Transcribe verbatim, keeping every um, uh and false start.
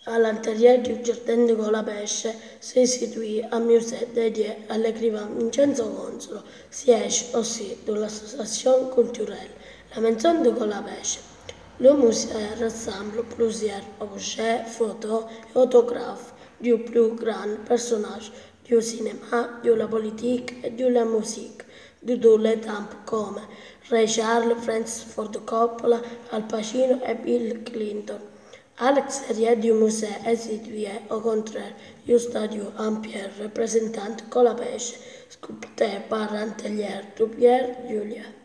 À l'intérieur du jardin de Colapesce si situe un musée dédié à l'écrivain Vincenzo Consolo, siège aussi de l'association culturelle La Maison de Colapesce. Le musée rassemble plusieurs objets, photos et autographes du plus grand personnage du cinéma, de la politique et de la musique de tous les temps comme Ray Charles, Francis Ford Coppola, Al Pacino et Bill Clinton. À l'extérieur du musée est situé au contraire une statue en pierre représentant Colapesce, sculptée par un tailleur de Pierre Juliet.